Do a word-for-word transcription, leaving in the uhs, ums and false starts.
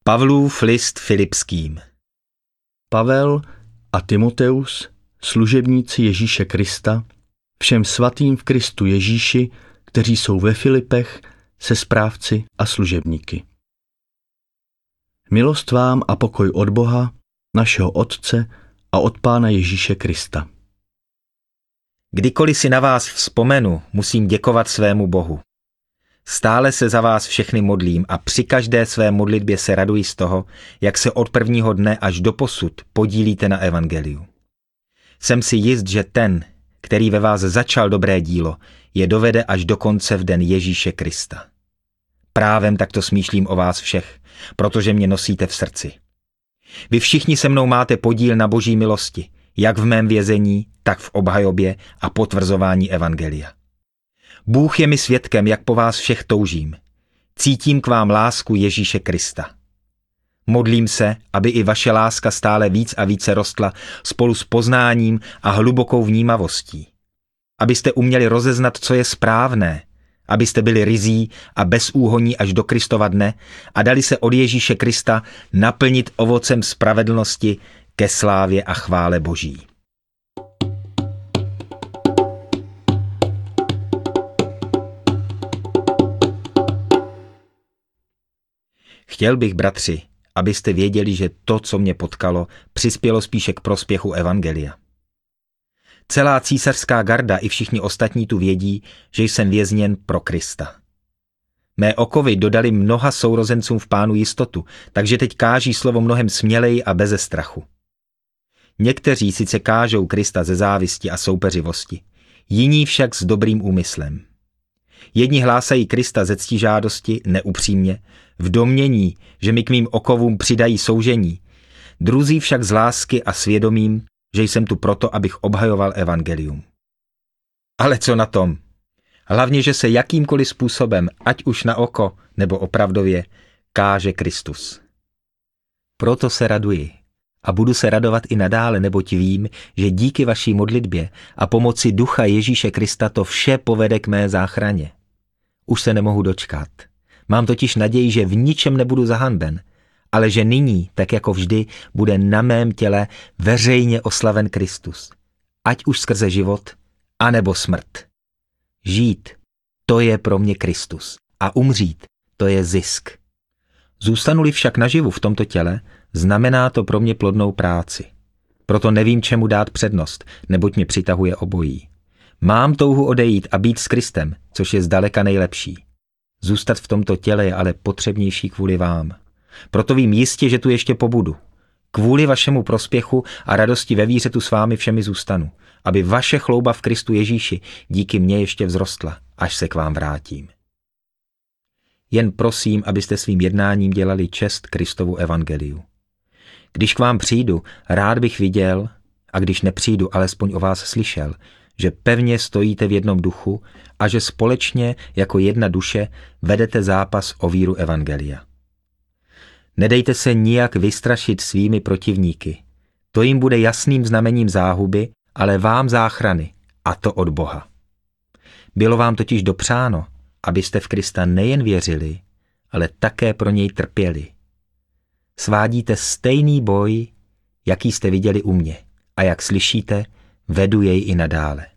Pavlův list Filipským. Pavel a Timoteus, služebníci Ježíše Krista, všem svatým v Kristu Ježíši, kteří jsou ve Filipech, se správci a služebníky. Milost vám a pokoj od Boha, našeho Otce a od Pána Ježíše Krista. Kdykoliv si na vás vzpomenu, musím děkovat svému Bohu. Stále se za vás všechny modlím a při každé své modlitbě se raduji z toho, jak se od prvního dne až do posud podílíte na evangeliu. Jsem si jist, že ten, který ve vás začal dobré dílo, je dovede až do konce v den Ježíše Krista. Právem takto smýšlím o vás všech, protože mě nosíte v srdci. Vy všichni se mnou máte podíl na Boží milosti, jak v mém vězení, tak v obhajobě a potvrzování evangelia. Bůh je mi svědkem, jak po vás všech toužím. Cítím k vám lásku Ježíše Krista. Modlím se, aby i vaše láska stále víc a více rostla spolu s poznáním a hlubokou vnímavostí. Abyste uměli rozeznat, co je správné, abyste byli ryzí a bezúhonní až do Kristova dne a dali se od Ježíše Krista naplnit ovocem spravedlnosti ke slávě a chvále Boží. Chtěl bych, bratři, abyste věděli, že to, co mě potkalo, přispělo spíše k prospěchu evangelia. Celá císařská garda i všichni ostatní tu vědí, že jsem vězněn pro Krista. Mé okovy dodali mnoha sourozencům v Pánu jistotu, takže teď káží slovo mnohem směleji a beze strachu. Někteří sice kážou Krista ze závisti a soupeřivosti, jiní však s dobrým úmyslem. Jedni hlásají Krista ze ctižádosti neupřímně, v domnění, že mi k mým okovům přidají soužení, druzí však z lásky a svědomím, že jsem tu proto, abych obhajoval evangelium. Ale co na tom? Hlavně, že se jakýmkoliv způsobem, ať už na oko nebo opravdově, káže Kristus. Proto se raduji a budu se radovat i nadále, neboť vím, že díky vaší modlitbě a pomoci Ducha Ježíše Krista to vše povede k mé záchraně. Už se nemohu dočkat. Mám totiž naději, že v ničem nebudu zahanben, ale že nyní, tak jako vždy, bude na mém těle veřejně oslaven Kristus. Ať už skrze život, anebo smrt. Žít, to je pro mě Kristus. A umřít, to je zisk. Zůstanu-li však naživu v tomto těle, znamená to pro mě plodnou práci. Proto nevím, čemu dát přednost, neboť mě přitahuje obojí. Mám touhu odejít a být s Kristem, což je zdaleka nejlepší. Zůstat v tomto těle je ale potřebnější kvůli vám. Proto vím jistě, že tu ještě pobudu. Kvůli vašemu prospěchu a radosti ve víře tu s vámi všemi zůstanu, aby vaše chlouba v Kristu Ježíši díky mně ještě vzrostla, až se k vám vrátím. Jen prosím, abyste svým jednáním dělali čest Kristovu evangeliu. Když k vám přijdu, rád bych viděl, a když nepřijdu, alespoň o vás slyšel, že pevně stojíte v jednom duchu a že společně jako jedna duše vedete zápas o víru evangelia. Nedejte se nijak vystrašit svými protivníky. To jim bude jasným znamením záhuby, ale vám záchrany, a to od Boha. Bylo vám totiž dopřáno, abyste v Krista nejen věřili, ale také pro něj trpěli. Svádíte stejný boj, jaký jste viděli u mě, a jak slyšíte, vedu jej i nadále.